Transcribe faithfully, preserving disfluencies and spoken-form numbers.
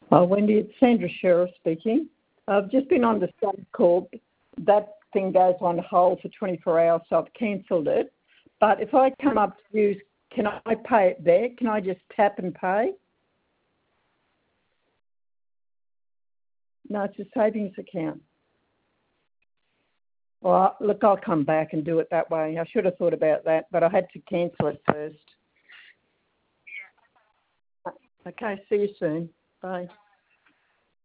Uh, Wendy, it's Sandra Shearer speaking. I've just been on the Sun call. That thing goes on hold for twenty-four hours, so I've cancelled it. But if I come up to use, can I pay it there? Can I just tap and pay? No, it's a savings account. Well, look, I'll come back and do it that way. I should have thought about that, but I had to cancel it first. Okay, see you soon. Bye.